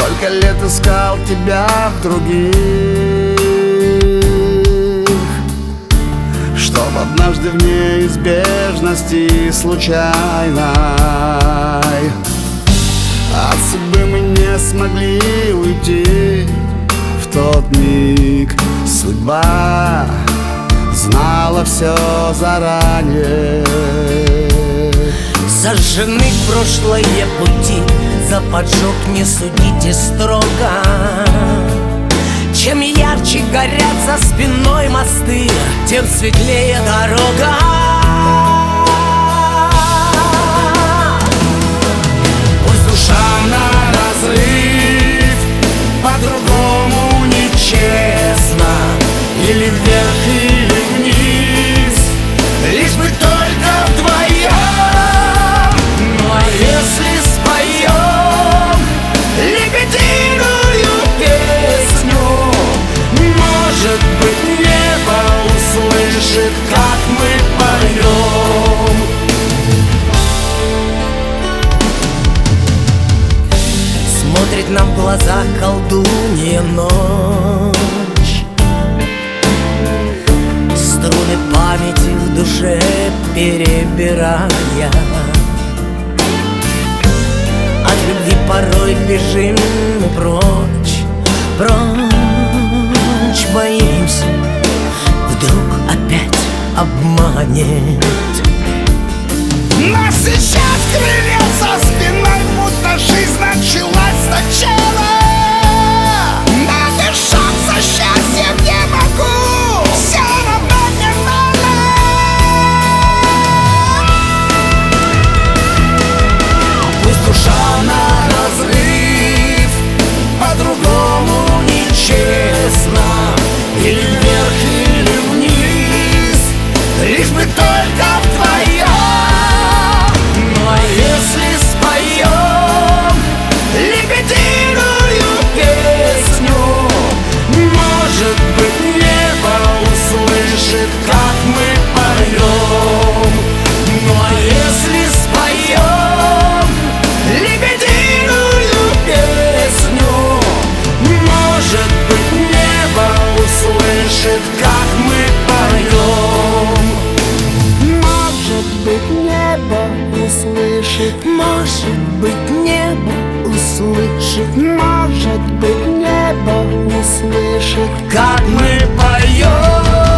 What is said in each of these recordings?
Сколько лет искал тебя в других, чтоб однажды в неизбежности случайной от судьбы мы не смогли уйти. В тот миг судьба знала все заранее. Сожжены прошлые пути, за поджог не судите строго. Чем ярче горят за спиной мосты, тем светлее дорога. Пусть душа наразрыв, по-другому нечестно, или вверх, или вниз, лишь бы только вдвоем. Ну а если споем лебединую песню, может быть, небо услышит, как мы поем. Смотрит нам в глаза колдунья ночь, струны памяти в душе перебирая. От любви порой бежим мы прочь, прочь, боимся, вдруг опять обманет. Нас сейчас крылья со спиной, будто жизнь началась сначала. Надышаться счастьем не могу, все равно не мало. Пусть душа наразрыв, по-другому нечестно, или вверх, или вниз, лишь бы только вдвоем. Ну а если споем лебединую песню, может быть, небо услышит, как мы поем. Ну а если споем лебединую песню, может быть, небо услышит, как мы поем. Может быть, небо услышит, может быть, небо услышит, может быть, небо услышит, как мы поем.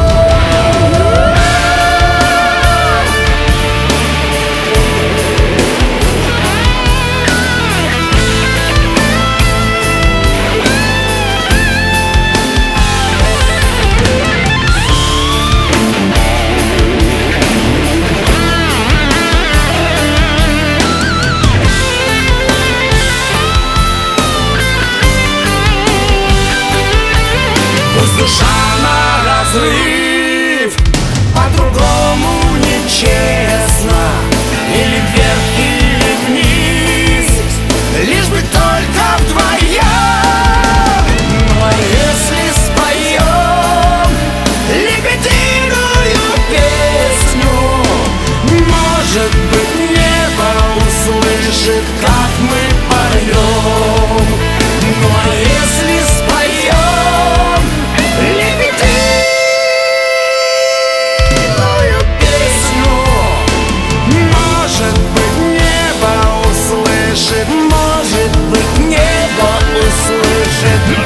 Душа наразрыв, по-другому нечестно, или вверх, или вниз, лишь бы только вдвоем. Ну а если споем лебединую песню, может быть, небо услышит, как мы поем. Ну а если споем лебединую песню, может быть, небо услышит, может быть, небо услышит.